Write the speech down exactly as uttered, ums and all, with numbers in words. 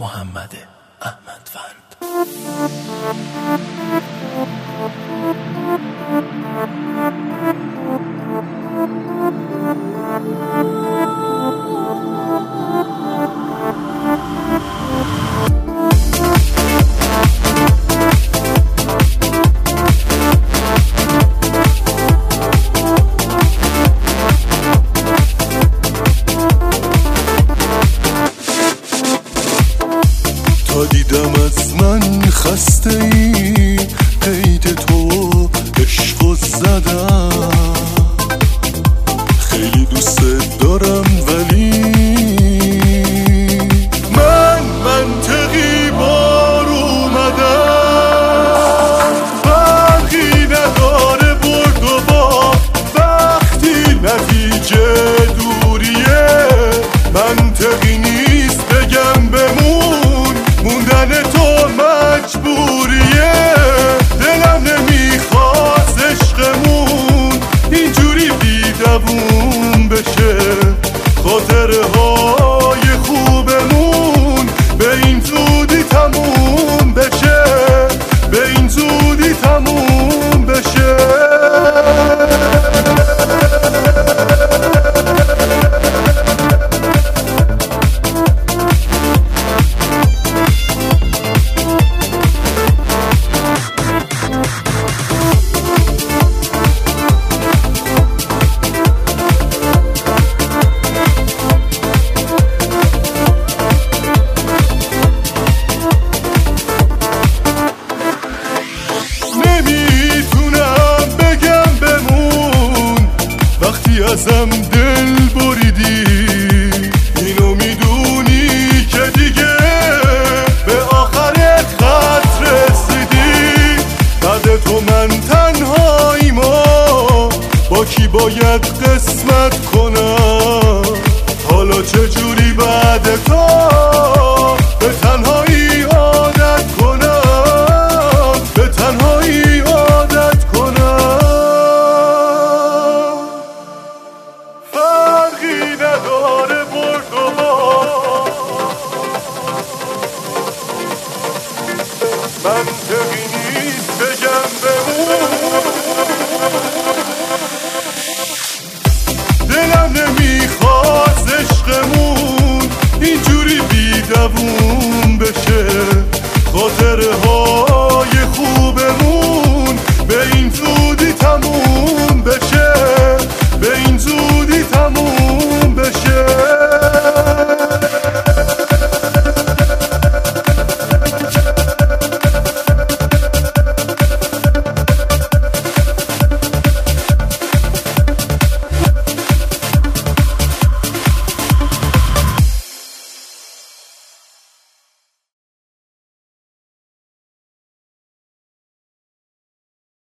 محمد احمدوند. تا دیدم از من خسته ای، قید تو عشق و زدم. خیلی دوست دارم ولی من منطقی بار اومدم. فرقی نداره برد و با وقتی نتیجه دوریه. منطقی نیست بگم بمون، موندن تو مجبوریه. دلم نمیخواست عشقمون اینجوری بیدوون بشه. خاطره های خوبمون به این زودی تموم بشه، به این زودی تموم بشه. ازم دل بریدی، اینو میدونی که دیگه به آخر خط رسیدی. بعد تو من تنهاییم و با کی باید قسمت کنم. حالا چجوری بعد تو به تنهایی عادت کنم، به تنهایی عادت کنم. فرقی نداره برد و با، منطقی نیست بگم بمون. دلم نمیخواست عشقمون اینجوری بیدوون بشه. خاطره ها